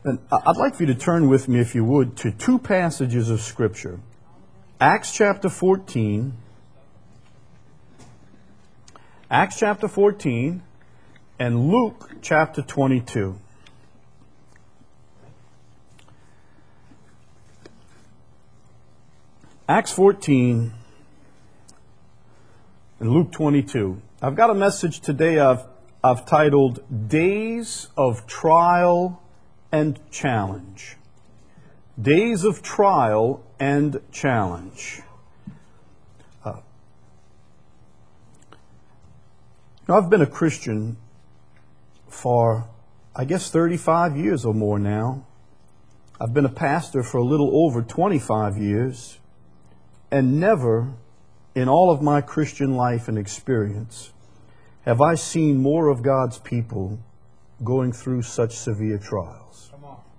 And I'd like for you to turn with me, if you would, to two passages of Scripture. Acts chapter 14. Acts chapter 14 and Luke chapter 22. Acts 14 and Luke 22. I've got a message today I've titled Days of Trial and Challenge. Days of Trial and Challenge. I've been a Christian for, I guess, 35 years or more now. I've been a pastor for a little over 25 years. And never in all of my Christian life and experience have I seen more of God's people going through such severe trials.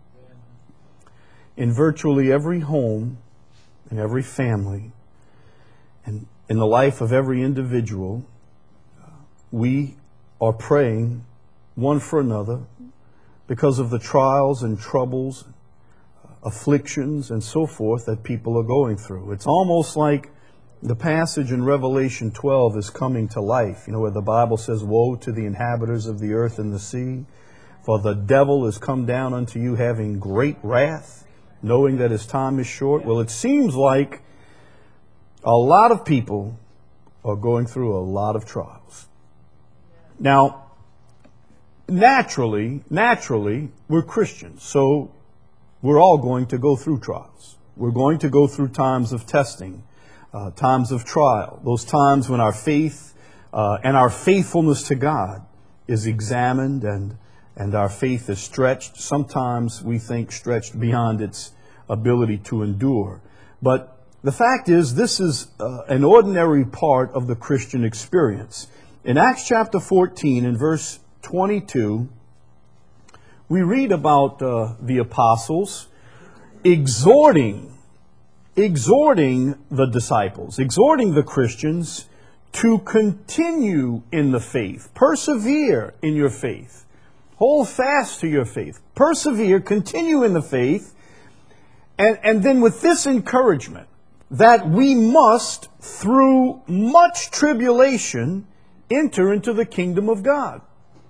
In virtually every home, in every family, and in the life of every individual, we are praying one for another because of the trials and troubles, afflictions and so forth that people are going through. It's almost like the passage in Revelation 12 is coming to life, where the Bible says, "Woe to the inhabitants of the earth and the sea, for the devil is come down unto you having great wrath, knowing that his time is short." Well, it seems like a lot of people are going through a lot of trials. Now, naturally, we're Christians, so we're all going to go through trials. We're going to go through times of testing, times of trial, those times when our faith and our faithfulness to God is examined and our faith is stretched. Sometimes we think stretched beyond its ability to endure. But the fact is, this is an ordinary part of the Christian experience. In Acts chapter 14 and verse 22, we read about the apostles exhorting the disciples, exhorting the Christians to continue in the faith, persevere in your faith, hold fast to your faith, persevere, continue in the faith, and then with this encouragement that we must, through much tribulation, enter into the kingdom of God.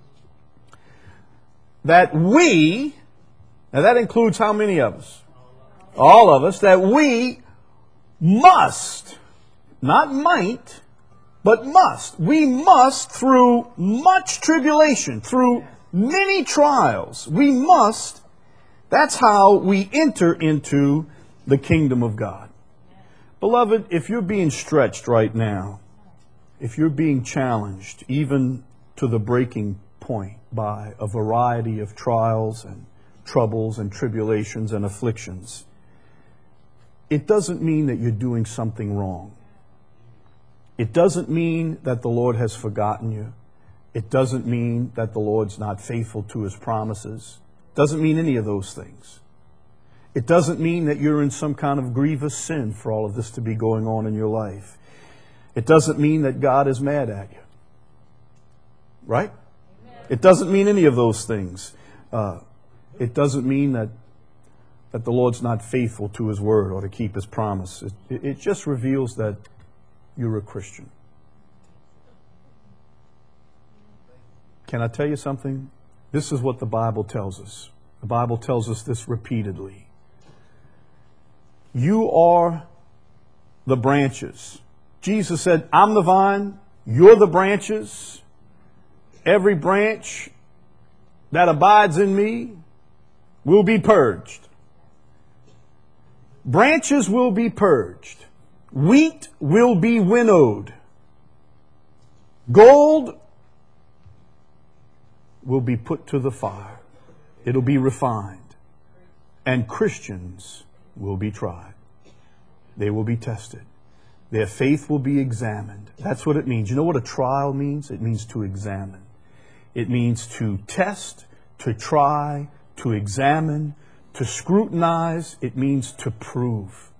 That we, now that includes how many of us? All of us, that we must, not might, but must. We must, through much tribulation, through many trials, we must, that's how we enter into the kingdom of God. Beloved, if you're being stretched right now, if you're being challenged, even to the breaking point by a variety of trials and troubles and tribulations and afflictions, it doesn't mean that you're doing something wrong. It doesn't mean that the Lord has forgotten you. It doesn't mean that the Lord's not faithful to His promises. It doesn't mean any of those things. It doesn't mean that you're in some kind of grievous sin for all of this to be going on in your life. It doesn't mean that God is mad at you. Right? It doesn't mean any of those things. It doesn't mean that the Lord's not faithful to His word or to keep His promise. It just reveals that you're a Christian. Can I tell you something? This is what the Bible tells us. The Bible tells us this repeatedly. You are the branches. Jesus said, "I'm the vine, you're the branches. Every branch that abides in me will be purged." Branches will be purged. Wheat will be winnowed. Gold will be put to the fire. It'll be refined. And Christians will be tried. They will be tested. Their faith will be examined. That's what it means. You know what a trial means? It means to examine. It means to test, to try, to examine, to scrutinize. It means to prove.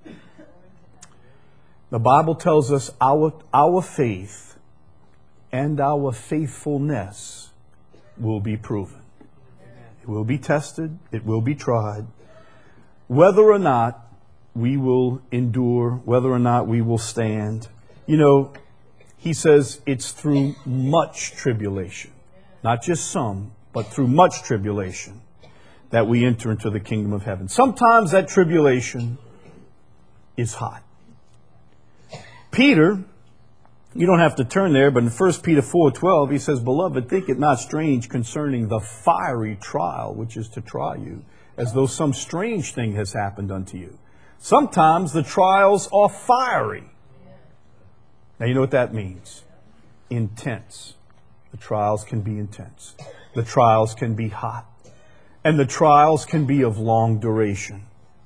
The Bible tells us our faith and our faithfulness will be proven. It will be tested. It will be tried. Whether or not we will endure, whether or not we will stand. You know, he says it's through much tribulation. Not just some, but through much tribulation that we enter into the kingdom of heaven. Sometimes that tribulation is hot. Peter, you don't have to turn there, but in 1 Peter 4:12, he says, "Beloved, think it not strange concerning the fiery trial which is to try you, as though some strange thing has happened unto you." Sometimes the trials are fiery. Now you know what that means. Intense. The trials can be intense. The trials can be hot. And the trials can be of long duration.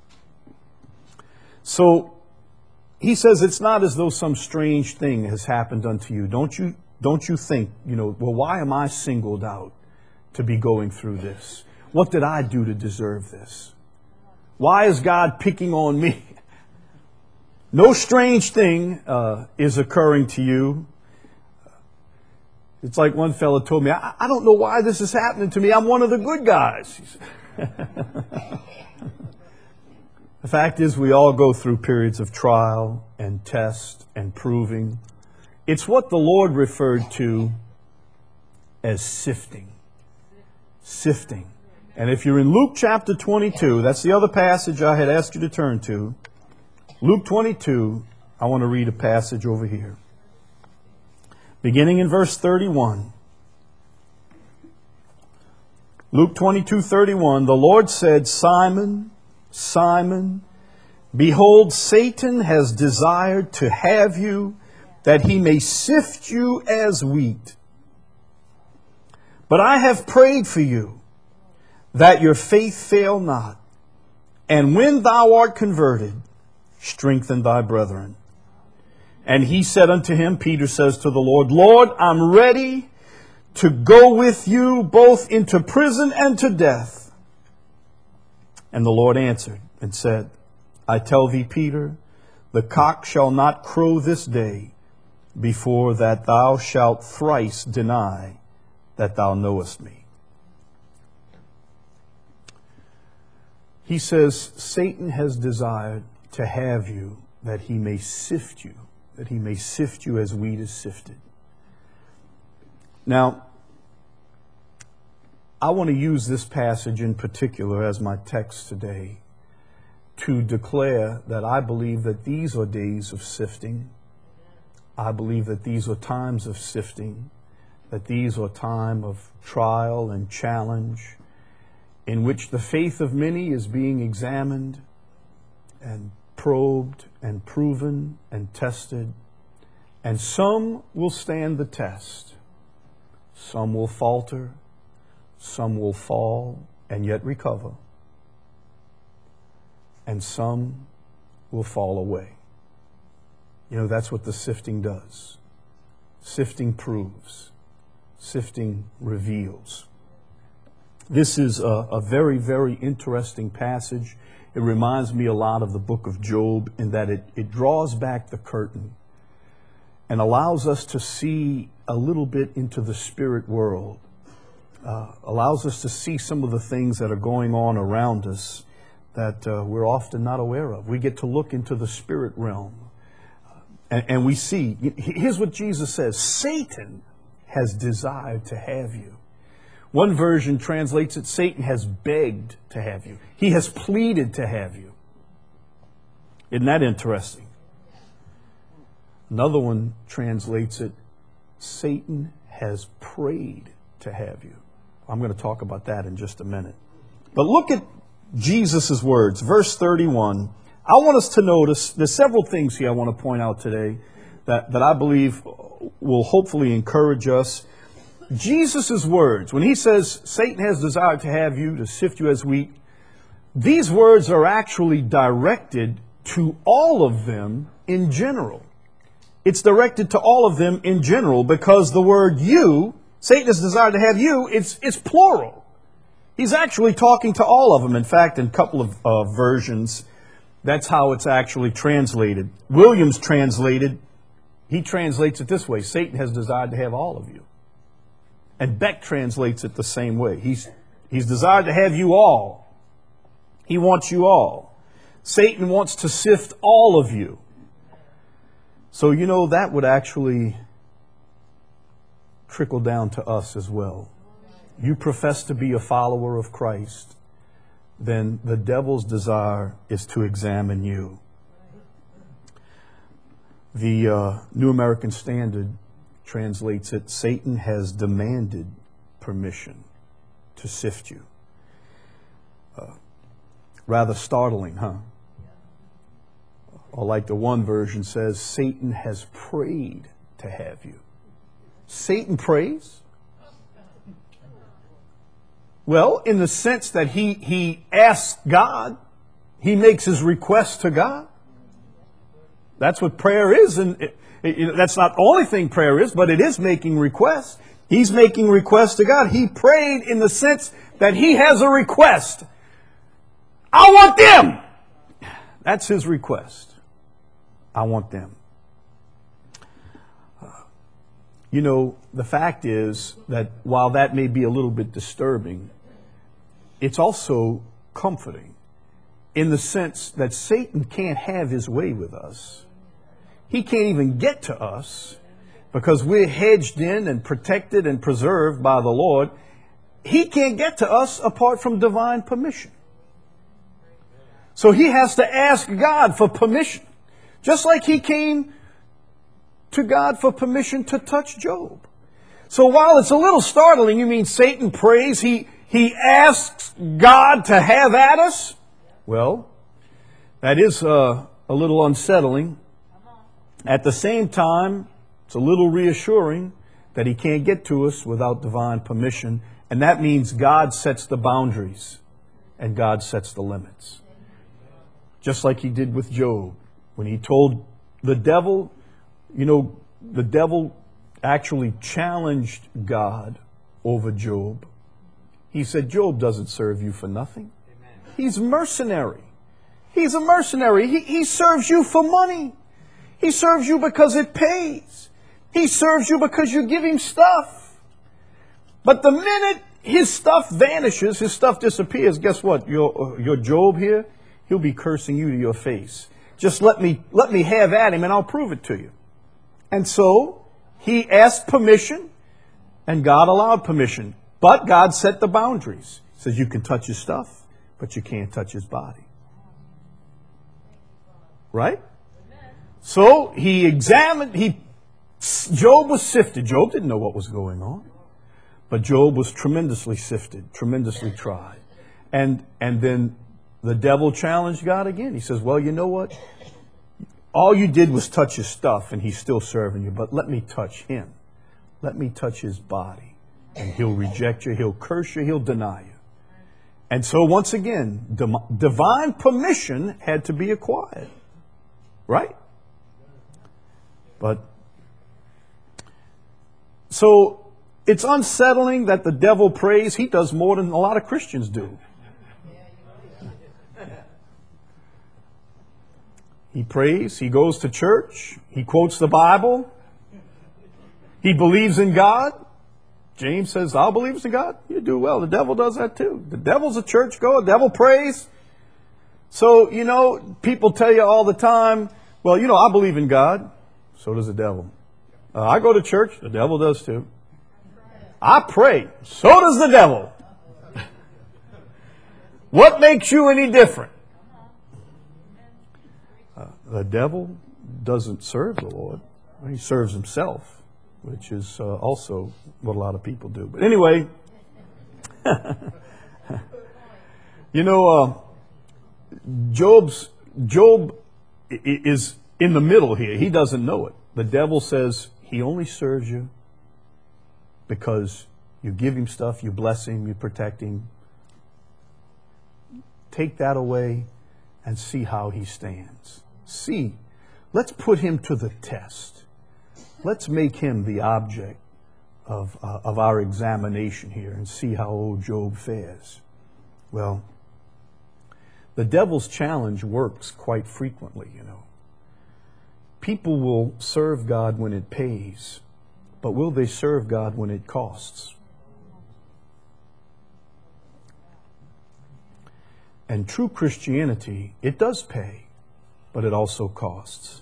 So he says it's not as though some strange thing has happened unto you. Don't you think, well, why am I singled out to be going through this? What did I do to deserve this? Why is God picking on me? No strange thing is occurring to you. It's like one fellow told me, I don't know why this is happening to me. I'm one of the good guys. The fact is, we all go through periods of trial and test and proving. It's what the Lord referred to as sifting. Sifting. And if you're in Luke chapter 22, that's the other passage I had asked you to turn to. Luke 22, I want to read a passage over here. Beginning in verse 31. Luke 22:31, the Lord said, "Simon, Simon, behold, Satan has desired to have you, that he may sift you as wheat. But I have prayed for you, that your faith fail not. And when thou art converted, strengthen thy brethren." And he said unto him, Peter says to the Lord, "Lord, I'm ready to go with you both into prison and to death." And the Lord answered and said, "I tell thee, Peter, the cock shall not crow this day before that thou shalt thrice deny that thou knowest me." He says, Satan has desired to have you that he may sift you, that he may sift you as wheat is sifted. Now, I want to use this passage in particular as my text today to declare that I believe that these are days of sifting. I believe that these are times of sifting, that these are time of trial and challenge, in which the faith of many is being examined and probed and proven and tested. And some will stand the test. Some will falter. Some will fall and yet recover. And some will fall away. That's what the sifting does. Sifting proves. Sifting reveals. This is a very, very interesting passage. It reminds me a lot of the book of Job in that it draws back the curtain and allows us to see a little bit into the spirit world. Allows us to see some of the things that are going on around us that we're often not aware of. We get to look into the spirit realm. And we see, here's what Jesus says, Satan has desired to have you. One version translates it, Satan has begged to have you. He has pleaded to have you. Isn't that interesting? Another one translates it, Satan has prayed to have you. I'm going to talk about that in just a minute. But look at Jesus' words, verse 31. I want us to notice, there's several things here I want to point out today that I believe will hopefully encourage us. Jesus' words, when he says, Satan has desired to have you, to sift you as wheat, these words are actually directed to all of them in general. It's directed to all of them in general because the word you, Satan has desired to have you, it's plural. He's actually talking to all of them. In fact, in a couple of versions, that's how it's actually translated. Williams he translates it this way, Satan has desired to have all of you. And Beck translates it the same way. He He's desired to have you all. He wants you all. Satan wants to sift all of you. So, that would actually trickle down to us as well. You profess to be a follower of Christ, then the devil's desire is to examine you. The New American Standard translates it, Satan has demanded permission to sift you. Rather startling, huh? Or like the one version says, Satan has prayed to have you. Satan prays? Well, in the sense that he asks God, he makes his request to God. That's what prayer is, and that's not the only thing prayer is, but it is making requests. He's making requests to God. He prayed in the sense that he has a request. I want them. That's his request. I want them. The fact is that while that may be a little bit disturbing, it's also comforting in the sense that Satan can't have his way with us. He can't even get to us because we're hedged in and protected and preserved by the Lord. He can't get to us apart from divine permission. So he has to ask God for permission, just like he came to God for permission to touch Job. So while it's a little startling, you mean Satan prays, he asks God to have at us? Well, that is a little unsettling. At the same time, it's a little reassuring that he can't get to us without divine permission. And that means God sets the boundaries and God sets the limits. Just like he did with Job. When he told the devil, the devil actually challenged God over Job. He said, Job doesn't serve you for nothing. He's mercenary. He's a mercenary. He serves you for money. He serves you because it pays. He serves you because you give him stuff. But the minute his stuff vanishes, his stuff disappears, guess what? Your Job here, he'll be cursing you to your face. Just let me have at him and I'll prove it to you. And so he asked permission and God allowed permission. But God set the boundaries. He says you can touch his stuff, but you can't touch his body. Right? So Job was sifted. Job didn't know what was going on. But Job was tremendously sifted, tremendously tried. And then the devil challenged God again. He says, well, you know what? All you did was touch his stuff and he's still serving you. But let me touch him. Let me touch his body. And he'll reject you. He'll curse you. He'll deny you. And so once again, divine permission had to be acquired. Right? But so it's unsettling that the devil prays. He does more than a lot of Christians do. He prays. He goes to church. He quotes the Bible. He believes in God. James says, thou believest in God? You do well. The devil does that too. The devil's a churchgoer. The devil prays. So, people tell you all the time, well, I believe in God. So does the devil. I go to church. The devil does too. I pray. So does the devil. What makes you any different? The devil doesn't serve the Lord. He serves himself, which is also what a lot of people do. But anyway, Job is in the middle here. He doesn't know it. The devil says he only serves you because you give him stuff, you bless him, you protect him. Take that away and see how he stands. See, let's put him to the test. Let's make him the object of our examination here and see how old Job fares. Well, the devil's challenge works quite frequently, People will serve God when it pays, but will they serve God when it costs? And true Christianity, it does pay, but it also costs.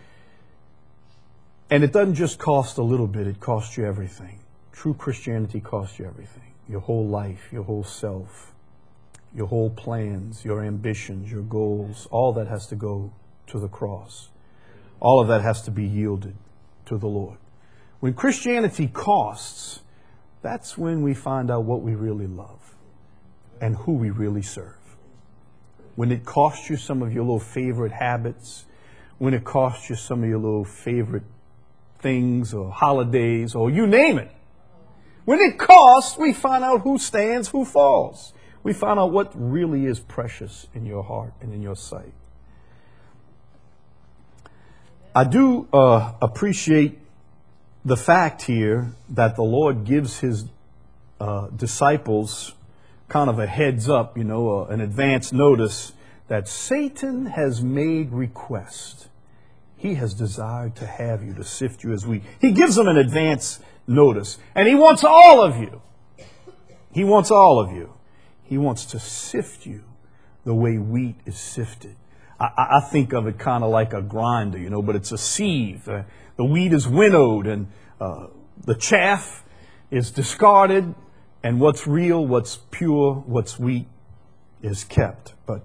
And it doesn't just cost a little bit, it costs you everything. True Christianity costs you everything. Your whole life, your whole self, your whole plans, your ambitions, your goals, all that has to go to the cross. All of that has to be yielded to the Lord. When Christianity costs, that's when we find out what we really love and who we really serve. When it costs you some of your little favorite habits, when it costs you some of your little favorite things or holidays or you name it. When it costs, we find out who stands, who falls. We find out what really is precious in your heart and in your sight. I do appreciate the fact here that the Lord gives his disciples kind of a heads up, an advance notice that Satan has made request. He has desired to have you, to sift you as wheat. He gives them an advance notice. And he wants all of you. He wants all of you. He wants to sift you the way wheat is sifted. I think of it kind of like a grinder, but it's a sieve. The wheat is winnowed and the chaff is discarded. And what's real, what's pure, what's wheat is kept. But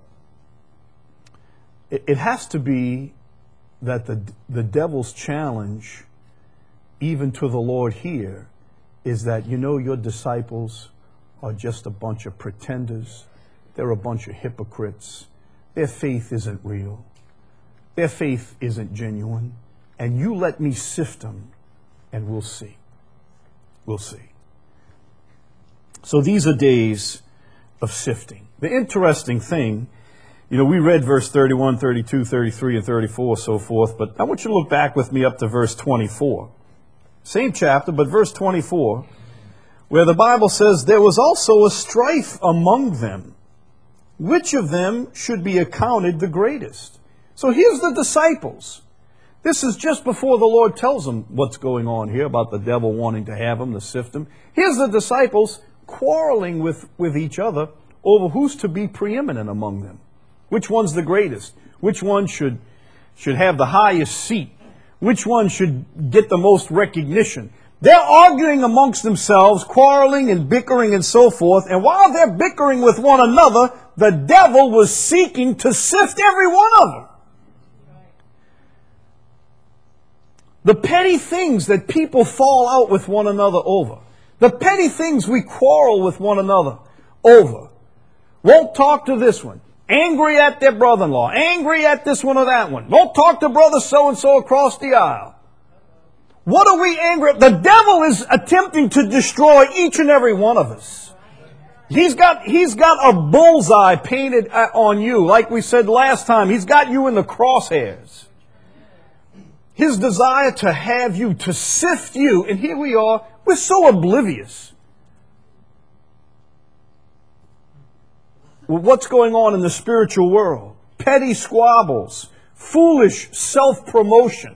it has to be that the devil's challenge, even to the Lord here, is that, your disciples are just a bunch of pretenders. They're a bunch of hypocrites. Their faith isn't real. Their faith isn't genuine. And you let me sift them, and we'll see. We'll see. So these are days of sifting. The interesting thing, we read verse 31, 32, 33, and 34, so forth, but I want you to look back with me up to verse 24. Same chapter, but verse 24, where the Bible says, there was also a strife among them. Which of them should be accounted the greatest? So here's the disciples. This is just before the Lord tells them what's going on here about the devil wanting to have them, to sift them. Here's the disciples quarreling with each other over who's to be preeminent among them. Which one's the greatest? Which one should have the highest seat? Which one should get the most recognition? They're arguing amongst themselves, quarreling and bickering and so forth. And while they're bickering with one another, the devil was seeking to sift every one of them. The petty things that people fall out with one another over. The petty things we quarrel with one another over. Won't talk to this one. Angry at their brother-in-law. Angry at this one or that one. Won't talk to brother so-and-so across the aisle. What are we angry at? The devil is attempting to destroy each and every one of us. He's got a bullseye painted on you. Like we said last time, he's got you in the crosshairs. His desire to have you, to sift you. And here we are, we're so oblivious. Well, what's going on in the spiritual world? Petty squabbles, foolish self-promotion.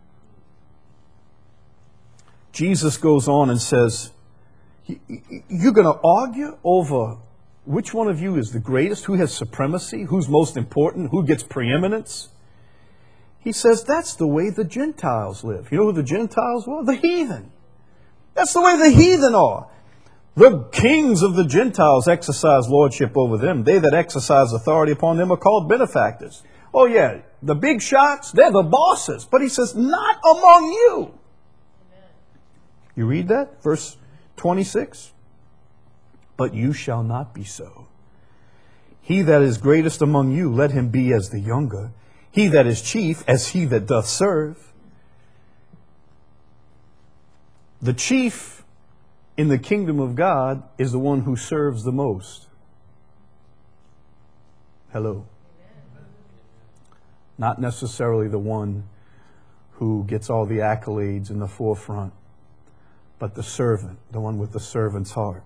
Jesus goes on and says, you're going to argue over which one of you is the greatest, who has supremacy, who's most important, who gets preeminence? He says that's the way the Gentiles live. You know who the Gentiles were? The heathen. That's the way the heathen are. The kings of the Gentiles exercise lordship over them. They that exercise authority upon them are called benefactors. Oh yeah, the big shots, they're the bosses. But he says, not among you. You read that? Verse 26. But you shall not be so. He that is greatest among you, let him be as the younger. He that is chief, as he that doth serve. The chief in the kingdom of God is the one who serves the most. Hello. Not necessarily the one who gets all the accolades in the forefront, but the servant, the one with the servant's heart.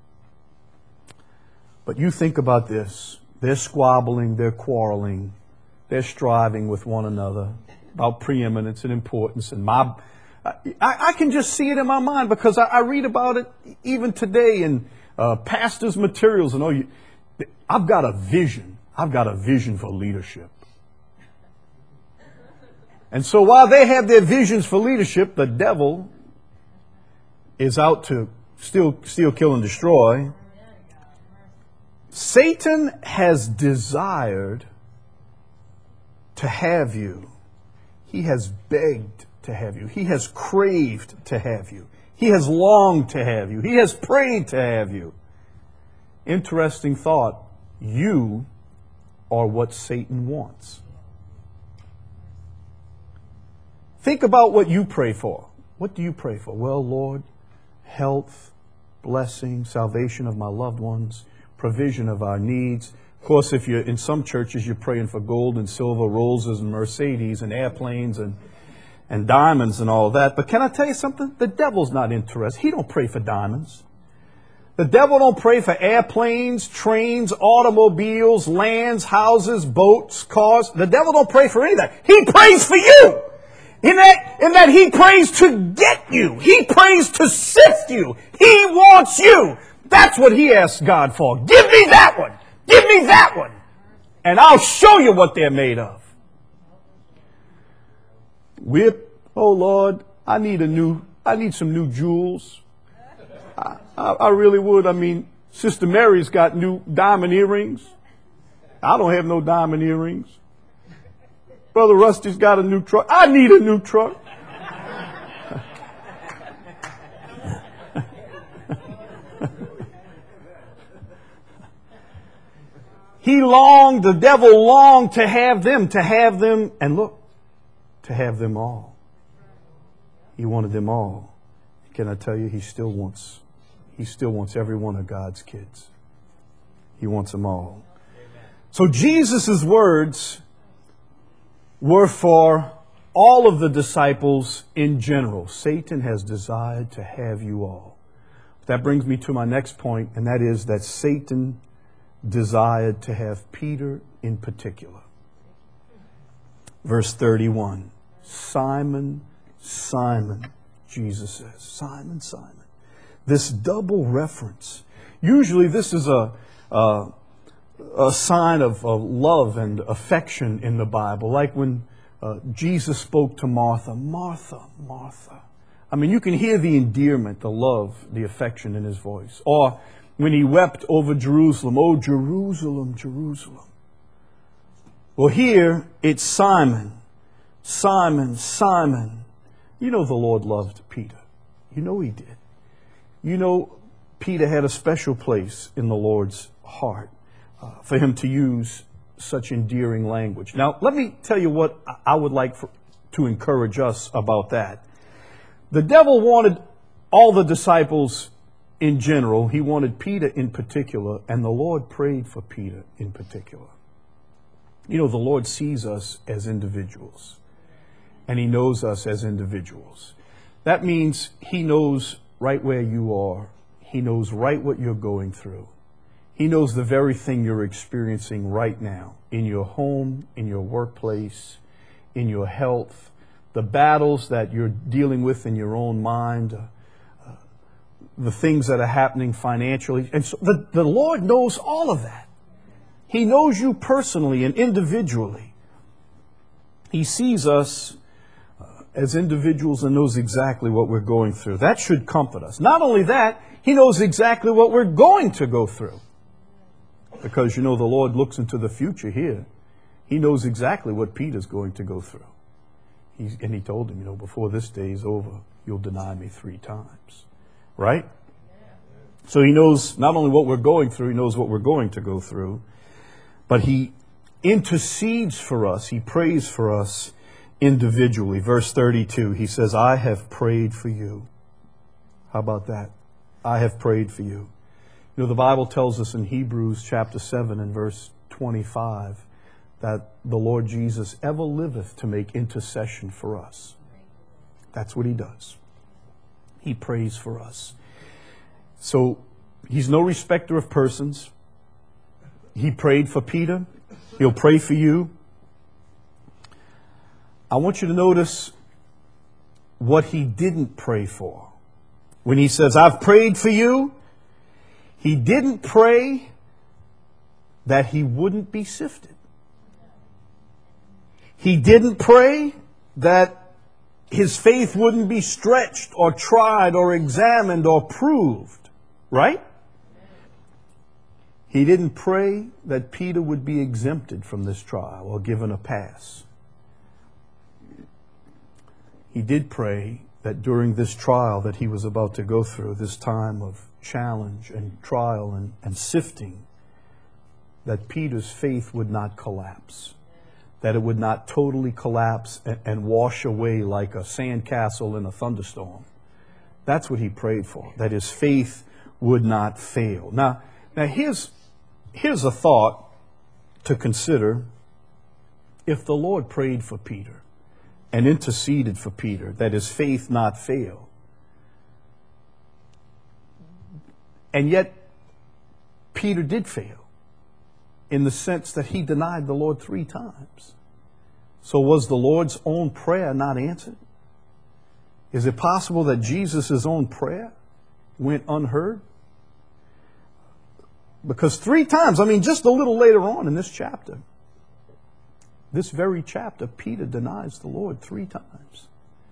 But you think about this. They're squabbling, they're quarreling, they're striving with one another about preeminence and importance. And I can just see it in my mind because I read about it even today in pastors' materials. And I've got a vision. I've got a vision for leadership. And so while they have their visions for leadership, the devil is out to steal, kill, and destroy. Satan has desired to have you. He has begged to have you. He has craved to have you. He has longed to have you. He has prayed to have you. Interesting thought. You are what Satan wants. Think about what you pray for. What do you pray for? Well, Lord, health, blessing, salvation of my loved ones, provision of our needs. Of course, if you're in some churches, you're praying for gold and silver, roses and Mercedes and airplanes and diamonds and all that. But can I tell you something? The devil's not interested. He don't pray for diamonds. The devil don't pray for airplanes, trains, automobiles, lands, houses, boats, cars. The devil don't pray for any of that. He prays for you. In that he prays to get you. He prays to sift you. He wants you. That's what he asks God for. Give me that one. Give me that one. And I'll show you what they're made of. Oh Lord, I need some new jewels. I really would. I mean, Sister Mary's got new diamond earrings. I don't have no diamond earrings. Brother Rusty's got a new truck. I need a new truck. The devil longed to have them, and look, to have them all. He wanted them all. Can I tell you, he still wants every one of God's kids. He wants them all. So Jesus' words were for all of the disciples in general. Satan has desired to have you all. That brings me to my next point, and that is that Satan desired to have Peter in particular. Verse 31. Simon, Simon, Jesus says. Simon, Simon. This double reference. Usually this is a sign of love and affection in the Bible. Like when Jesus spoke to Martha. Martha, Martha. I mean, you can hear the endearment, the love, the affection in his voice. Or when he wept over Jerusalem. Oh, Jerusalem, Jerusalem. Well, here it's Simon. Simon, Simon. You know the Lord loved Peter. You know he did. You know Peter had a special place in the Lord's heart for him to use such endearing language. Now, let me tell you what I would like to encourage us about that. The devil wanted all the disciples in general. He wanted Peter in particular, and the Lord prayed for Peter in particular. You know, the Lord sees us as individuals, and he knows us as individuals. That means he knows right where you are. He knows right what you're going through. He knows the very thing you're experiencing right now in your home, in your workplace, in your health, the battles that you're dealing with in your own mind, the things that are happening financially. And so the Lord knows all of that. He knows you personally and individually. He sees us as individuals and knows exactly what we're going through. That should comfort us. Not only that, he knows exactly what we're going to go through. Because, you know, the Lord looks into the future here. He knows exactly what Peter's going to go through. And he told him, you know, before this day is over, you'll deny me 3 times. Right? So he knows not only what we're going through, he knows what we're going to go through. But he intercedes for us. He prays for us individually. Verse 32, he says, I have prayed for you. How about that? I have prayed for you. You know, the Bible tells us in Hebrews chapter 7 and verse 25 that the Lord Jesus ever liveth to make intercession for us. That's what he does. He prays for us. So he's no respecter of persons. He prayed for Peter. He'll pray for you. I want you to notice what he didn't pray for. When he says, I've prayed for you, he didn't pray that he wouldn't be sifted. He didn't pray that his faith wouldn't be stretched or tried or examined or proved, right? He didn't pray that Peter would be exempted from this trial or given a pass. He did pray that during this trial that he was about to go through, this time of challenge and trial and sifting, that Peter's faith would not collapse, that it would not totally collapse and wash away like a sandcastle in a thunderstorm. That's what he prayed for, that his faith would not fail. Now here's a thought to consider. If the Lord prayed for Peter and interceded for Peter, that his faith not fail, and yet Peter did fail in the sense that he denied the Lord 3 times. So was the Lord's own prayer not answered? Is it possible that Jesus' own prayer went unheard? Because 3 times, just a little later on in this chapter, this very chapter, Peter denies the Lord 3 times.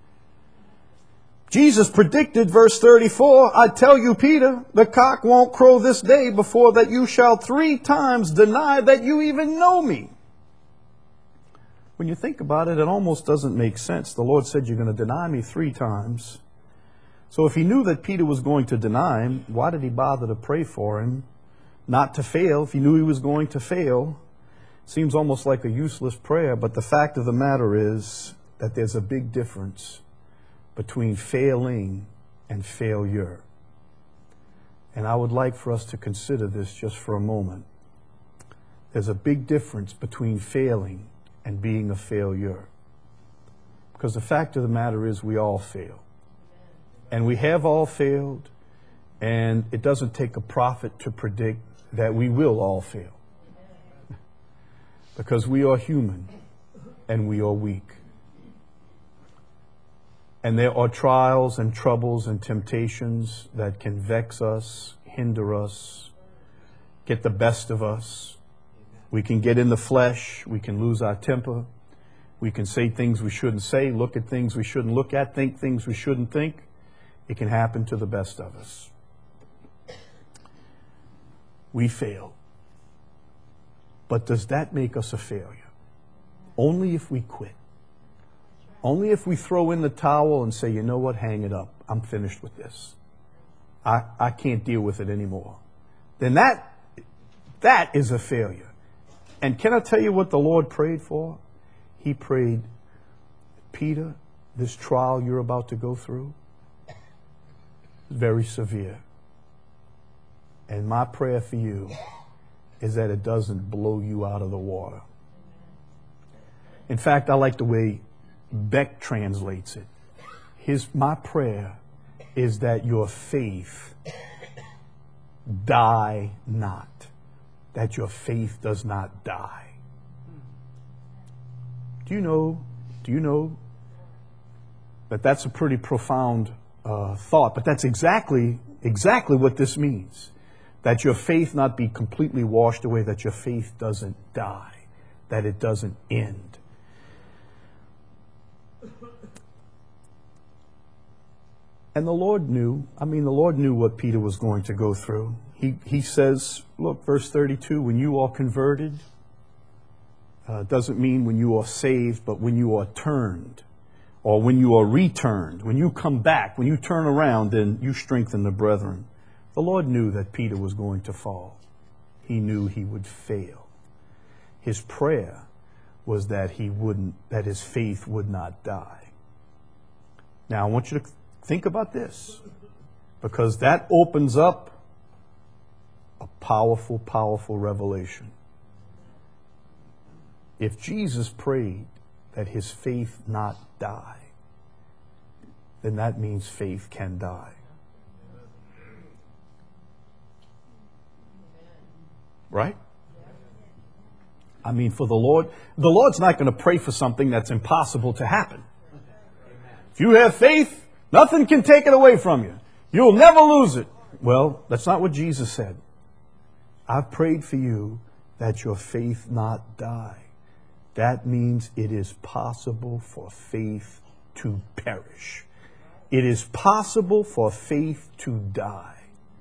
Jesus predicted, verse 34, I tell you, Peter, the cock won't crow this day before that you shall 3 times deny that you even know me. When you think about it, it almost doesn't make sense. The Lord said, you're going to deny me 3 times. So if he knew that Peter was going to deny him, why did he bother to pray for him not to fail? If he knew he was going to fail, seems almost like a useless prayer. But the fact of the matter is that there's a big difference between failing and failure. And I would like for us to consider this just for a moment. There's a big difference between failing and being a failure. Because the fact of the matter is we all fail. And we have all failed. And it doesn't take a prophet to predict that we will all fail. Because we are human and we are weak. And there are trials and troubles and temptations that can vex us, hinder us, get the best of us. We can get in the flesh. We can lose our temper. We can say things we shouldn't say, look at things we shouldn't look at, think things we shouldn't think. It can happen to the best of us. We fail. But does that make us a failure? Only if we quit. Only if we throw in the towel and say, you know what, hang it up. I'm finished with this. I can't deal with it anymore. Then that is a failure. And can I tell you what the Lord prayed for? He prayed, Peter, this trial you're about to go through is very severe. And my prayer for you is that it doesn't blow you out of the water. In fact, I like the way Beck translates it. My prayer is that your faith die not. That your faith does not die. Do you know that that's a pretty profound thought? But that's exactly what this means. That your faith not be completely washed away, that your faith doesn't die, that it doesn't end. And the Lord knew what Peter was going to go through. He says, look, verse 32, when you are converted, doesn't mean when you are saved, but when you are turned, or when you are returned, when you come back, when you turn around, then you strengthen the brethren. The Lord knew that Peter was going to fall. He knew he would fail. His prayer was that that his faith would not die. Now, I want you to think about this, because that opens up a powerful, powerful revelation. If Jesus prayed that his faith not die, then that means faith can die. Right? For the Lord's not going to pray for something that's impossible to happen. If you have faith, nothing can take it away from you. You'll never lose it. Well, that's not what Jesus said. I've prayed for you that your faith not die. That means it is possible for faith to perish. It is possible for faith to die.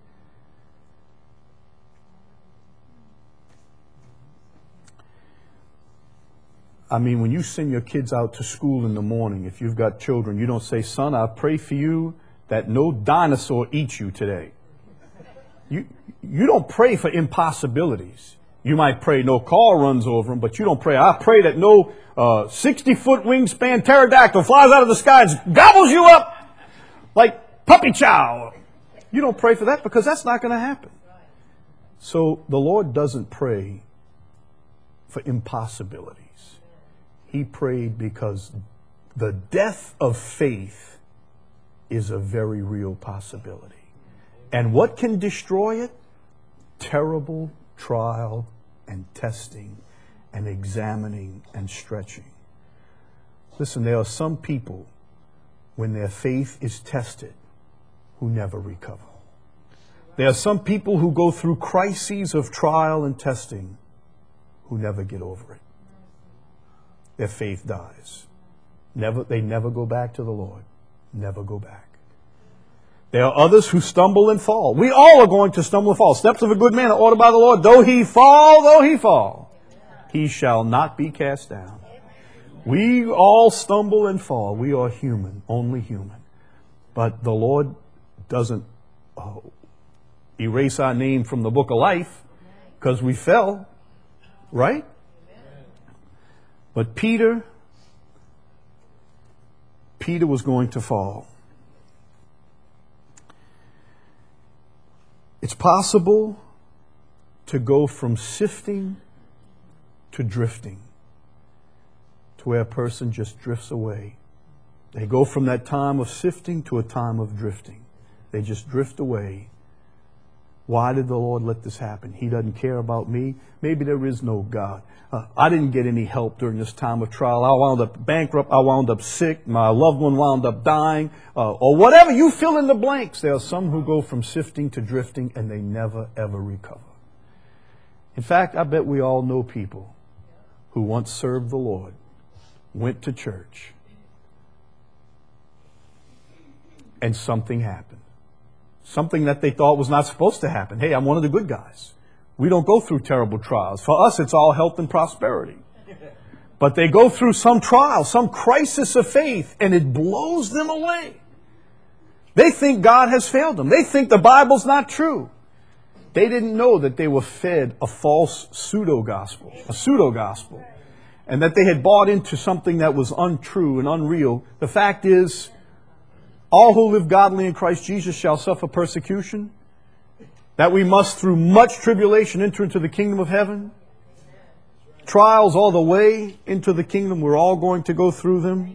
I mean, when you send your kids out to school in the morning, if you've got children, you don't say, son, I pray for you that no dinosaur eats you today. You don't pray for impossibilities. You might pray no car runs over them, but you don't pray, I pray that no 60-foot wingspan pterodactyl flies out of the sky and gobbles you up like puppy chow. You don't pray for that because that's not going to happen. So the Lord doesn't pray for impossibilities. He prayed because the death of faith is a very real possibility. And what can destroy it? Terrible trial and testing and examining and stretching. Listen, there are some people, when their faith is tested, who never recover. There are some people who go through crises of trial and testing who never get over it. Their faith dies. They never go back to the Lord. Never go back. There are others who stumble and fall. We all are going to stumble and fall. Steps of a good man are ordered by the Lord. Though he fall, he shall not be cast down. We all stumble and fall. We are human, only human. But the Lord doesn't erase our name from the book of life because we fell, right? But Peter was going to fall. It's possible to go from sifting to drifting, to where a person just drifts away. They go from that time of sifting to a time of drifting. They just drift away. Why did the Lord let this happen? He doesn't care about me. Maybe there is no God. I didn't get any help during this time of trial. I wound up bankrupt. I wound up sick. My loved one wound up dying. Or whatever. You fill in the blanks. There are some who go from sifting to drifting and they never, ever recover. In fact, I bet we all know people who once served the Lord, went to church, and something happened. Something that they thought was not supposed to happen. Hey, I'm one of the good guys. We don't go through terrible trials. For us, it's all health and prosperity. But they go through some trial, some crisis of faith, and it blows them away. They think God has failed them. They think the Bible's not true. They didn't know that they were fed a false pseudo-gospel, and that they had bought into something that was untrue and unreal. The fact is, all who live godly in Christ Jesus shall suffer persecution, that we must through much tribulation enter into the kingdom of heaven. Trials all the way into the kingdom. We're all going to go through them.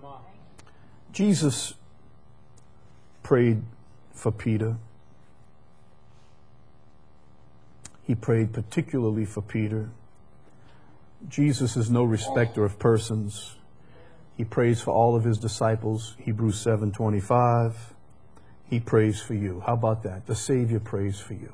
Jesus prayed for Peter. He prayed particularly for Peter. Jesus is no respecter of persons. He prays for all of his disciples. Hebrews 7:25. He prays for you. How about that? The Savior prays for you.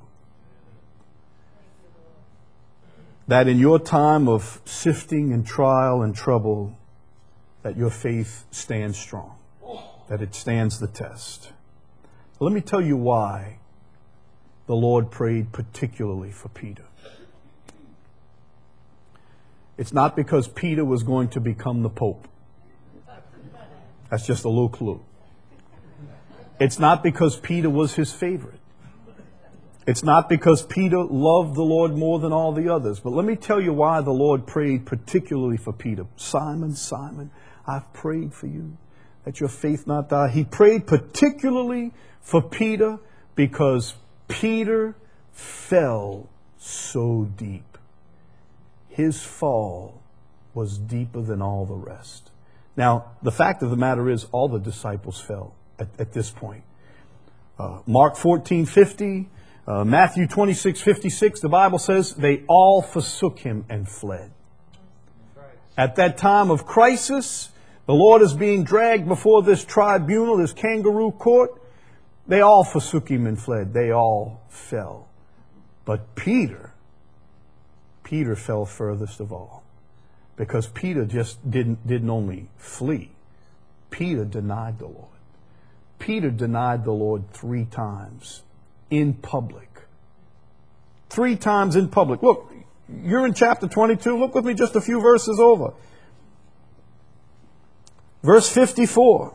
That in your time of sifting and trial and trouble, that your faith stands strong. That it stands the test. Let me tell you why the Lord prayed particularly for Peter. It's not because Peter was going to become the Pope. That's just a little clue. It's not because Peter was his favorite. It's not because Peter loved the Lord more than all the others. But let me tell you why the Lord prayed particularly for Peter. Simon, Simon, I've prayed for you that your faith not die. He prayed particularly for Peter because Peter fell so deep. His fall was deeper than all the rest. Now, the fact of the matter is all the disciples fell at this point. Mark 14:50, Matthew 26:56, the Bible says they all forsook him and fled. At that time of crisis, the Lord is being dragged before this tribunal, this kangaroo court. They all forsook him and fled. They all fell. But Peter Peter fell furthest of all, because Peter just didn't only flee. Peter denied the Lord. Peter denied the Lord 3 times in public. 3 times in public. Look, you're in chapter 22. Look with me just a few verses over. Verse 54.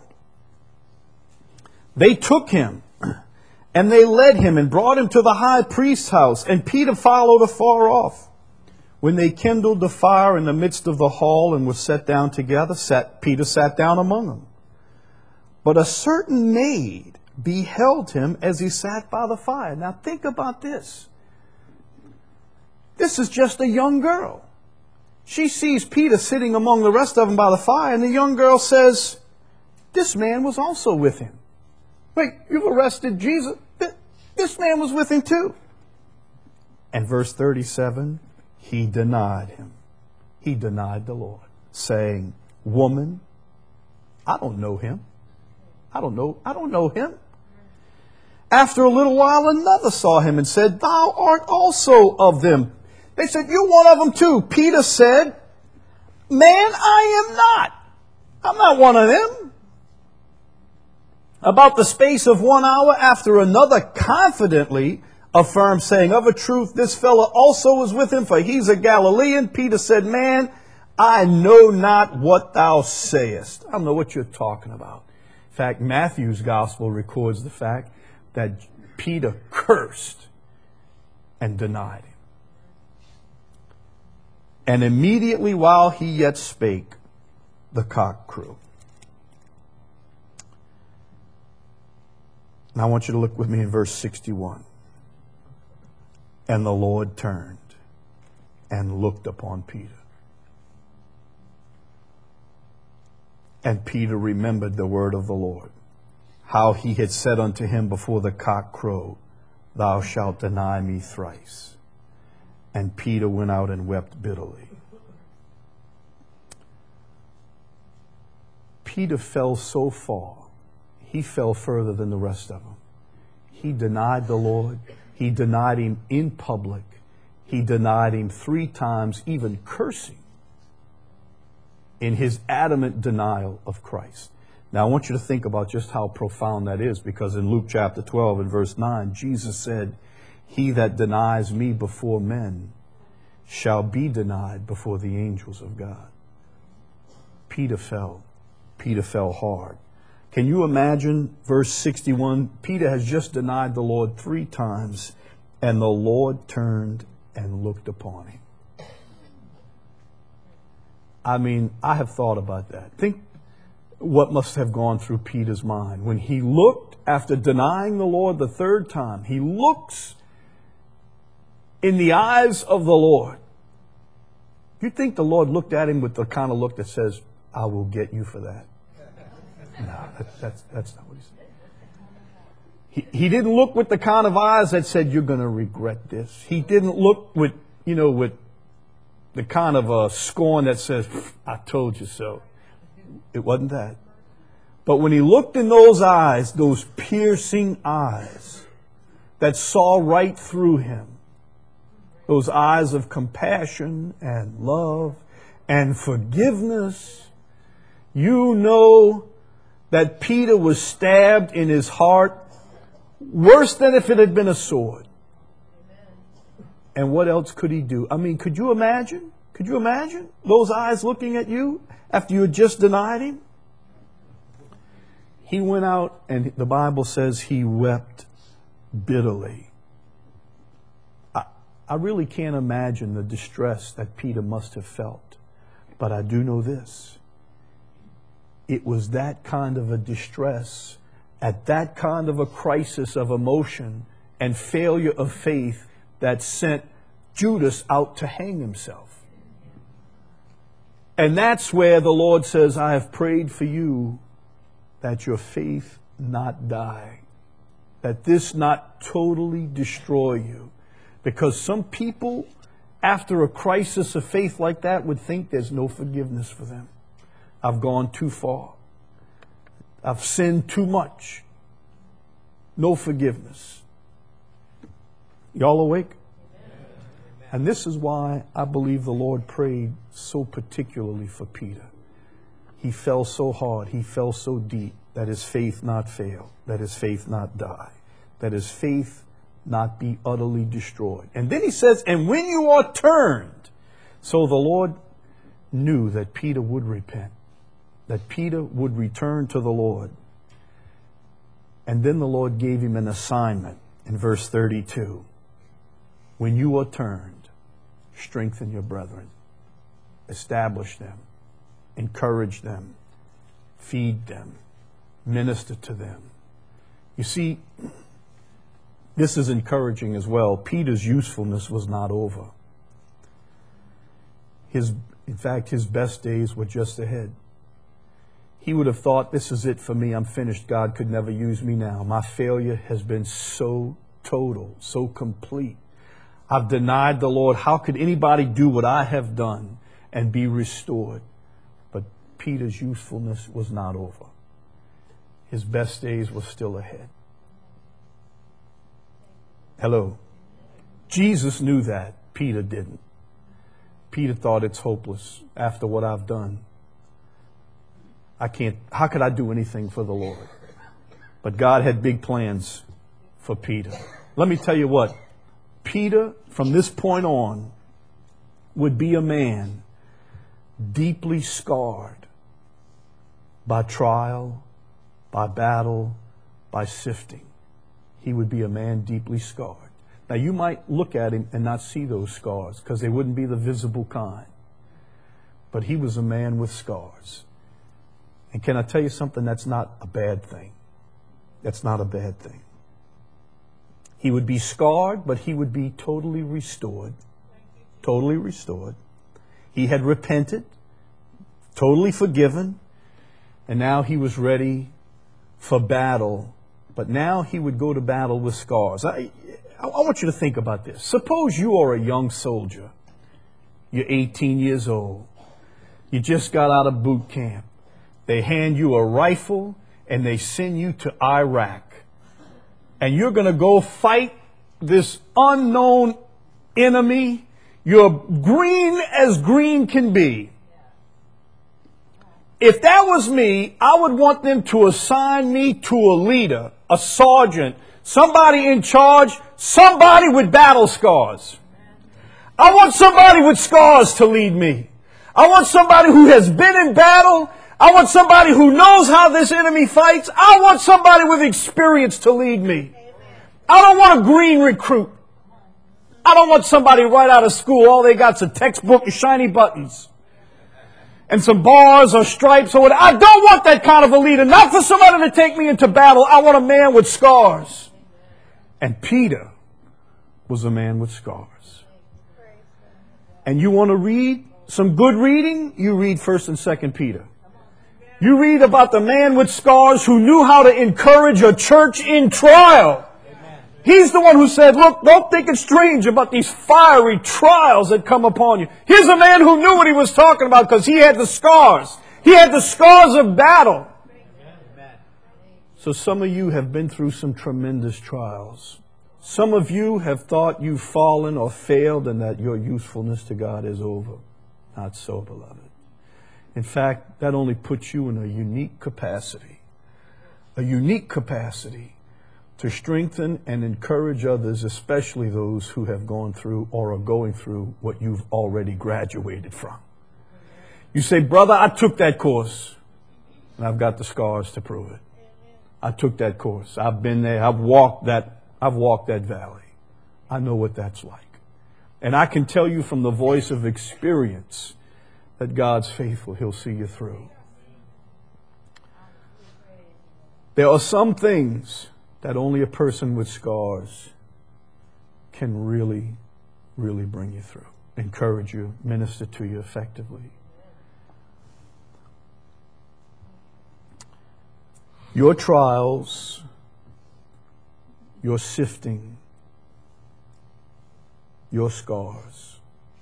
They took him, and they led him and brought him to the high priest's house, and Peter followed afar off. When they kindled the fire in the midst of the hall and were set down together, Peter sat down among them. But a certain maid beheld him as he sat by the fire. Now think about this. This is just a young girl. She sees Peter sitting among the rest of them by the fire, and the young girl says, this man was also with him. Wait, you've arrested Jesus? This man was with him too. And verse 37, he denied him. He denied the Lord, saying, woman, I don't know him. I don't know him. After a little while, another saw him and said, thou art also of them. They said, you're one of them too. Peter said, man, I am not. I'm not one of them. About the space of 1 hour after another confidently affirmed, saying, of a truth, this fellow also was with him, for he's a Galilean. Peter said, man, I know not what thou sayest. I don't know what you're talking about. In fact, Matthew's gospel records the fact that Peter cursed and denied him. And immediately while he yet spake, the cock crew. Now I want you to look with me in verse 61. And the Lord turned and looked upon Peter. And Peter remembered the word of the Lord, how he had said unto him before the cock crowed, thou shalt deny me thrice. And Peter went out and wept bitterly. Peter fell so far, he fell further than the rest of them. He denied the Lord. He denied him in public. He denied him 3 times, even cursing in his adamant denial of Christ. Now, I want you to think about just how profound that is, because in Luke chapter 12 and verse 9, Jesus said, he that denies me before men shall be denied before the angels of God. Peter fell. Peter fell hard. Can you imagine verse 61? Peter has just denied the Lord 3 times, and the Lord turned and looked upon him. I mean, I have thought about that. Think what must have gone through Peter's mind when he looked after denying the Lord the 3rd time. He looks in the eyes of the Lord. You think the Lord looked at him with the kind of look that says, I will get you for that? No, that's not what he said. He didn't look with the kind of eyes that said, you're going to regret this. He didn't look with the kind of scorn that says, I told you so. It wasn't that. But when he looked in those eyes, those piercing eyes that saw right through him, those eyes of compassion and love and forgiveness, you know that Peter was stabbed in his heart worse than if it had been a sword. And what else could he do? I mean, could you imagine? Could you imagine those eyes looking at you after you had just denied him? He went out, and the Bible says he wept bitterly. I really can't imagine the distress that Peter must have felt. But I do know this. It was that kind of a distress, at that kind of a crisis of emotion and failure of faith, that sent Judas out to hang himself. And that's where the Lord says, I have prayed for you that your faith not die, that this not totally destroy you. Because some people, after a crisis of faith like that, would think there's no forgiveness for them. I've gone too far. I've sinned too much. No forgiveness. Y'all awake? And this is why I believe the Lord prayed so particularly for Peter. He fell so hard, he fell so deep, that his faith not fail, that his faith not die, that his faith not be utterly destroyed. And then he says, and when you are turned. So the Lord knew that Peter would repent, that Peter would return to the Lord. And then the Lord gave him an assignment in verse 32. When you are turned, strengthen your brethren, establish them, encourage them, feed them, minister to them. You see, this is encouraging as well. Peter's usefulness was not over. In fact, his best days were just ahead. He would have thought, this is it for me. I'm finished. God could never use me now. My failure has been so total, so complete. I've denied the Lord. How could anybody do what I have done and be restored? But Peter's usefulness was not over. His best days were still ahead. Hello. Jesus knew that. Peter didn't. Peter thought it's hopeless after what I've done. How could I do anything for the Lord? But God had big plans for Peter. Let me tell you what, Peter, from this point on, would be a man deeply scarred by trial, by battle, by sifting. He would be a man deeply scarred. Now, you might look at him and not see those scars because they wouldn't be the visible kind. But he was a man with scars. And can I tell you something? That's not a bad thing. That's not a bad thing. He would be scarred, but he would be totally restored. Totally restored. He had repented, totally forgiven, and now he was ready for battle. But now he would go to battle with scars. I want you to think about this. Suppose you are a young soldier. You're 18 years old. You just got out of boot camp. They hand you a rifle and they send you to Iraq. And you're going to go fight this unknown enemy. You're green as green can be. If that was me, I would want them to assign me to a leader, a sergeant, somebody in charge, somebody with battle scars. I want somebody with scars to lead me. I want somebody who has been in battle. I want somebody who knows how this enemy fights. I want somebody with experience to lead me. I don't want a green recruit. I don't want somebody right out of school. All they got's a textbook and shiny buttons and some bars or stripes or whatever. I don't want that kind of a leader. Not for somebody to take me into battle. I want a man with scars. And Peter was a man with scars. And you want to read some good reading? You read 1st and 2nd Peter. You read about the man with scars who knew how to encourage a church in trial. He's the one who said, look, don't think it's strange about these fiery trials that come upon you. Here's a man who knew what he was talking about because he had the scars. He had the scars of battle. So some of you have been through some tremendous trials. Some of you have thought you've fallen or failed and that your usefulness to God is over. Not so, beloved. In fact, that only puts you in a unique capacity to strengthen and encourage others, especially those who have gone through or are going through what you've already graduated from. You say, brother, I took that course and I've got the scars to prove it. I took that course. I've been there. I've walked that valley. I know what that's like. And I can tell you from the voice of experience that God's faithful. He'll see you through. There are some things that only a person with scars can really, really bring you through, encourage you, minister to you effectively. Your trials, your sifting, your scars,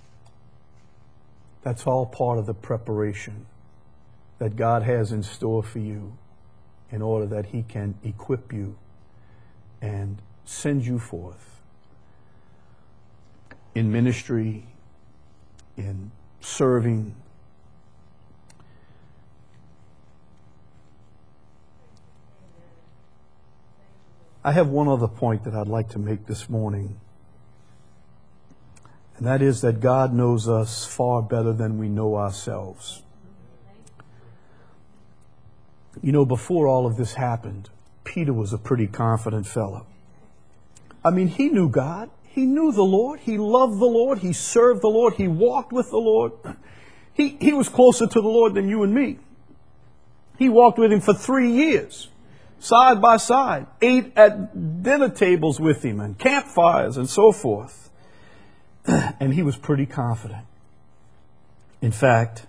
that's all part of the preparation that God has in store for you in order that He can equip you and send you forth in ministry, in serving. I have one other point that I'd like to make this morning, and that is that God knows us far better than we know ourselves. You know, before all of this happened, Peter was a pretty confident fellow. I mean, he knew God. He knew the Lord. He loved the Lord. He served the Lord. He walked with the Lord. He was closer to the Lord than you and me. He walked with him for 3 years, side by side, ate at dinner tables with him and campfires and so forth. And he was pretty confident. In fact,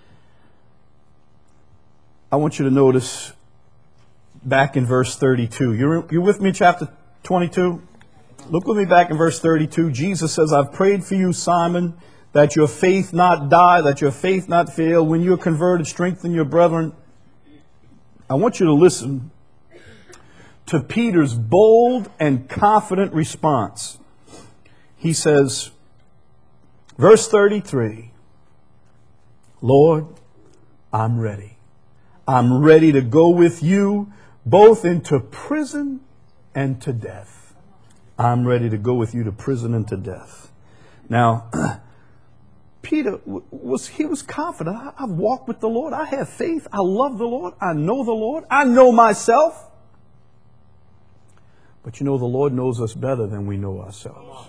I want you to notice back in verse 32. You're with me, chapter 22? Look with me back in verse 32. Jesus says, I've prayed for you, Simon, that your faith not die, that your faith not fail. When you're converted, strengthen your brethren. I want you to listen to Peter's bold and confident response. He says, verse 33, Lord, I'm ready. I'm ready to go with you both into prison and to death. I'm ready to go with you to prison and to death. Now, Peter was confident. I've walked with the Lord. I have faith. I love the Lord. I know the Lord. I know myself. But you know, the Lord knows us better than we know ourselves.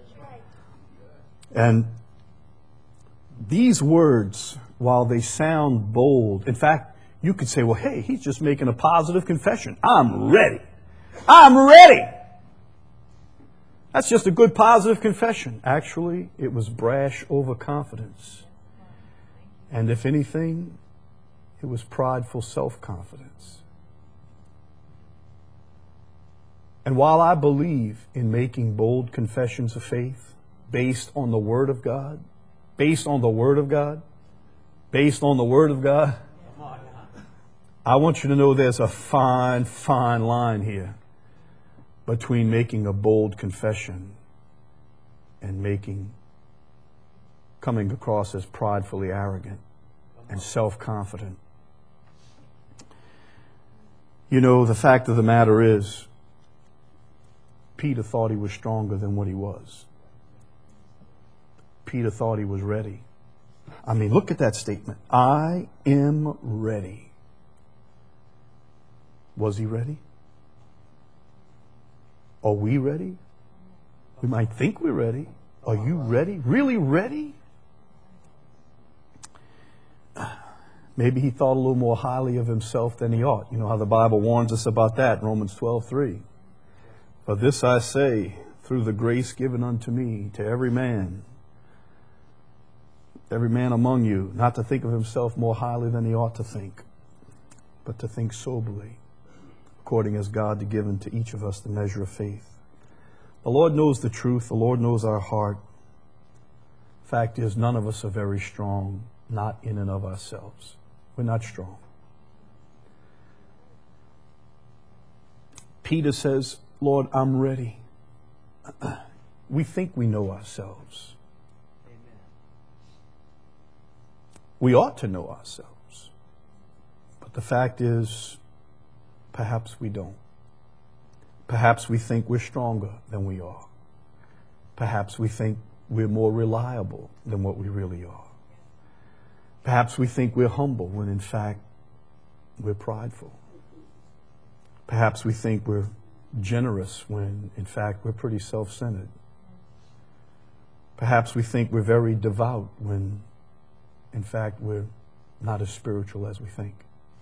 And these words, while they sound bold, in fact, you could say, well, hey, he's just making a positive confession. I'm ready. I'm ready. That's just a good positive confession. Actually, it was brash overconfidence. And if anything, it was prideful self-confidence. And while I believe in making bold confessions of faith based on the Word of God, based on the Word of God, based on the Word of God, I want you to know there's a fine, fine line here between making a bold confession and coming across as pridefully arrogant and self-confident. You know, the fact of the matter is, Peter thought he was stronger than what he was. Peter thought he was ready. I mean, look at that statement. I am ready. Was he ready? Are we ready? We might think we're ready. Are you ready? Really ready? Maybe he thought a little more highly of himself than he ought. You know how the Bible warns us about that, Romans 12:3. For this I say, through the grace given unto me, to every man among you, not to think of himself more highly than he ought to think, but to think soberly, according as God to given to each of us the measure of faith. The Lord knows the truth. The Lord knows our heart. Fact is, none of us are very strong, not in and of ourselves. We're not strong. Peter says, Lord, I'm ready. We think we know ourselves. Amen. We ought to know ourselves. But the fact is, perhaps we don't. Perhaps we think we're stronger than we are. Perhaps we think we're more reliable than what we really are. Perhaps we think we're humble when in fact we're prideful. Perhaps we think we're generous when in fact we're pretty self-centered. Perhaps we think we're very devout when in fact we're not as spiritual as we think.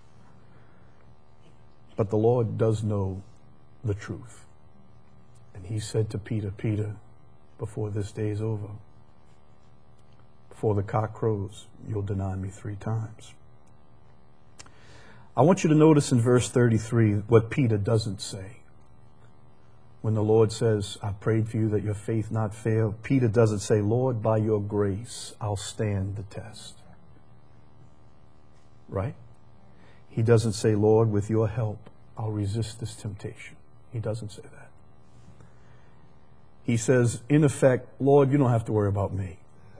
But the Lord does know the truth. And he said to Peter, Peter, before this day is over, before the cock crows, you'll deny me 3 times. I want you to notice in verse 33 what Peter doesn't say. When the Lord says, I prayed for you that your faith not fail, Peter doesn't say, Lord, by your grace, I'll stand the test. Right? He doesn't say, Lord, with your help, I'll resist this temptation. He doesn't say that. he says, in effect, Lord, you don't have to worry about me.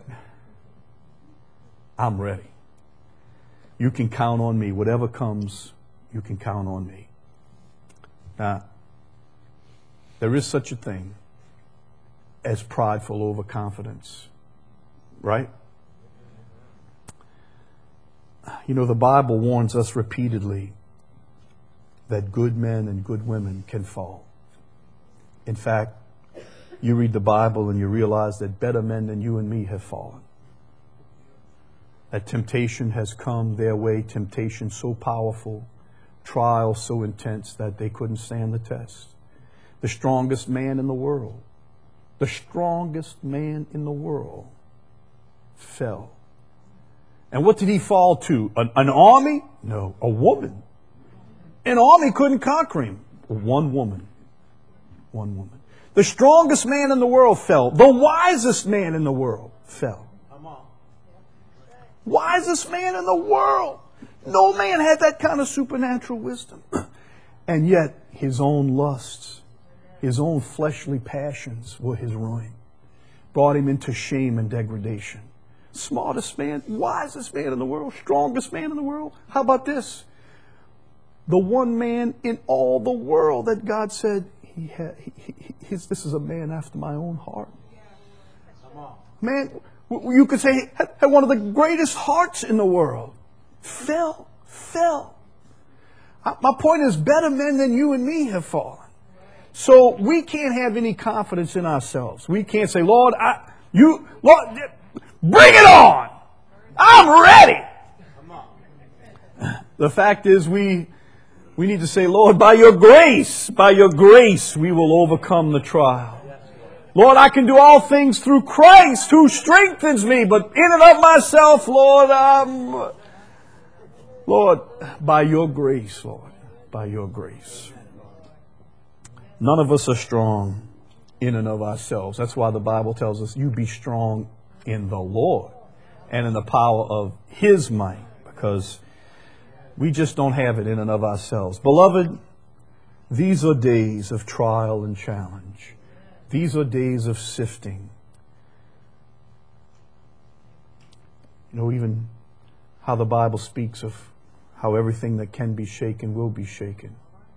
I'm ready. You can count on me. Whatever comes, you can count on me. Now, there is such a thing as prideful overconfidence, right? You know, the Bible warns us repeatedly that good men and good women can fall. In fact, you read the Bible and you realize that better men than you and me have fallen. That temptation has come their way, temptation so powerful, trial so intense that they couldn't stand the test. The strongest man in the world fell. And what did he fall to? An army? No, a woman. An army couldn't conquer him. One woman. The strongest man in the world fell. The wisest man in the world fell. Wisest man in the world. No man had that kind of supernatural wisdom. And yet, his own lusts, his own fleshly passions were his ruin. Brought him into shame and degradation. Smartest man, wisest man in the world, strongest man in the world. How about this? The one man in all the world that God said, this is a man after my own heart. Man, you could say, had one of the greatest hearts in the world. Fell. My point is, better men than you and me have fallen. So we can't have any confidence in ourselves. We can't say, Lord, bring it on. I'm ready. The fact is, we need to say, Lord, by your grace, we will overcome the trial. Lord, I can do all things through Christ who strengthens me, but in and of myself, Lord, by your grace, Lord, by your grace. None of us are strong in and of ourselves. That's why the Bible tells us, you be strong in the Lord and in the power of His might, because we just don't have it in and of ourselves. Beloved, these are days of trial and challenge. These are days of sifting. You know, even how the Bible speaks of how everything that can be shaken will be shaken.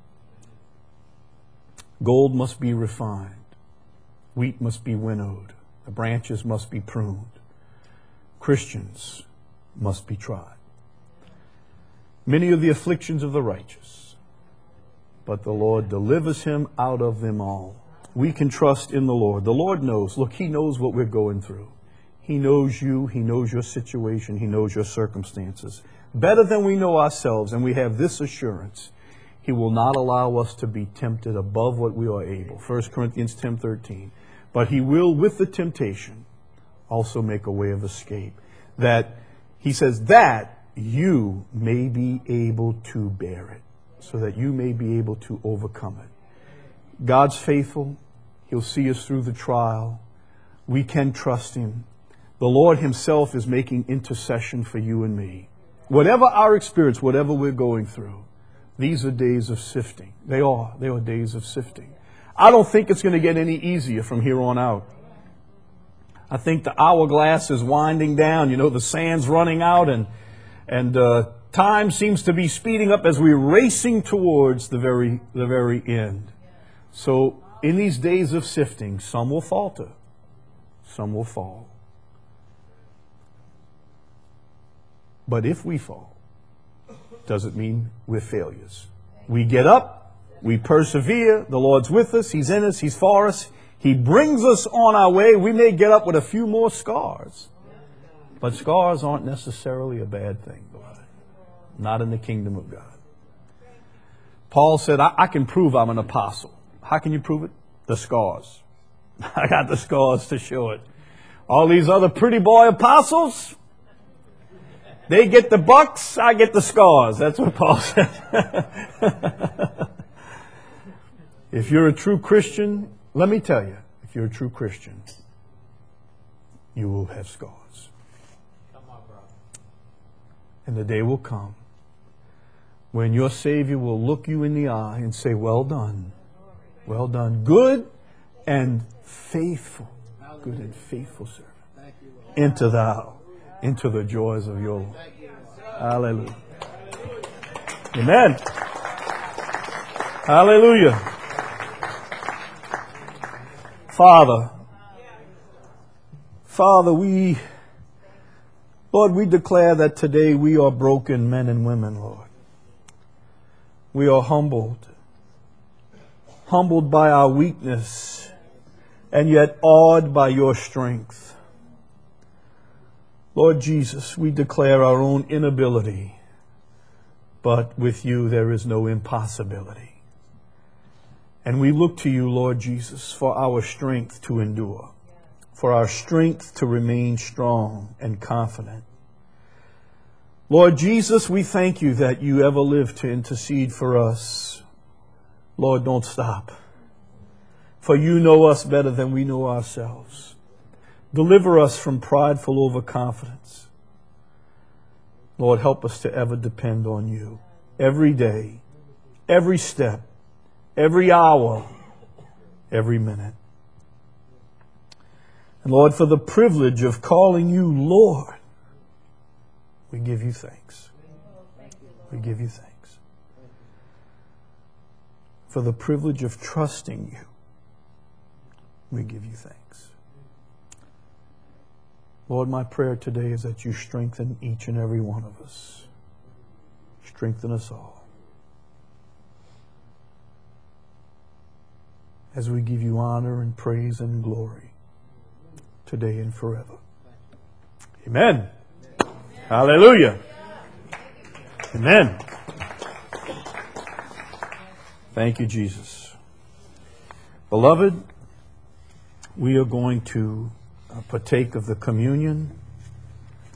Gold must be refined. Wheat must be winnowed. The branches must be pruned. Christians must be tried. Many are the afflictions of the righteous, but the Lord delivers him out of them all. We can trust in the Lord. The Lord knows. Look, He knows what we're going through. He knows you. He knows your situation. He knows your circumstances. Better than we know ourselves, and we have this assurance. He will not allow us to be tempted above what we are able. 1 Corinthians 10:13. But He will, with the temptation, also make a way of escape. That, He says, that you may be able to bear it. So that you may be able to overcome it. God's faithful. He'll see us through the trial. We can trust Him. The Lord Himself is making intercession for you and me. Whatever our experience, whatever we're going through, these are days of sifting. They are days of sifting. I don't think it's going to get any easier from here on out. I think the hourglass is winding down. You know, the sand's running out, and time seems to be speeding up as we're racing towards the very end. So, in these days of sifting, some will falter, some will fall. But if we fall, doesn't mean we're failures. We get up, we persevere, the Lord's with us, He's in us, He's for us, He brings us on our way. We may get up with a few more scars, but scars aren't necessarily a bad thing, beloved. Not in the kingdom of God. Paul said, I can prove I'm an apostle. How can you prove it? The scars. I got the scars to show it. All these other pretty boy apostles, they get the bucks, I get the scars. That's what Paul said. If you're a true Christian, let me tell you, if you're a true Christian, you will have scars. Come on, brother. And the day will come when your Savior will look you in the eye and say, well done, good and faithful, good and faithful servant. Enter thou into the joys of your Lord. Hallelujah. Amen. Hallelujah. Father, Lord, we declare that today we are broken men and women, Lord. We are humbled by our weakness, and yet awed by your strength. Lord Jesus, we declare our own inability, but with you there is no impossibility. And we look to you, Lord Jesus, for our strength to endure, for our strength to remain strong and confident. Lord Jesus, we thank you that you ever live to intercede for us. Lord, don't stop, for you know us better than we know ourselves. Deliver us from prideful overconfidence. Lord, help us to ever depend on you every day, every step, every hour, every minute. And Lord, for the privilege of calling you Lord, we give you thanks. We give you thanks. For the privilege of trusting you, we give you thanks. Lord, my prayer today is that you strengthen each and every one of us. Strengthen us all. As we give you honor and praise and glory today and forever. Amen. Hallelujah. Amen. Thank you, Jesus. Beloved, we are going to partake of the communion.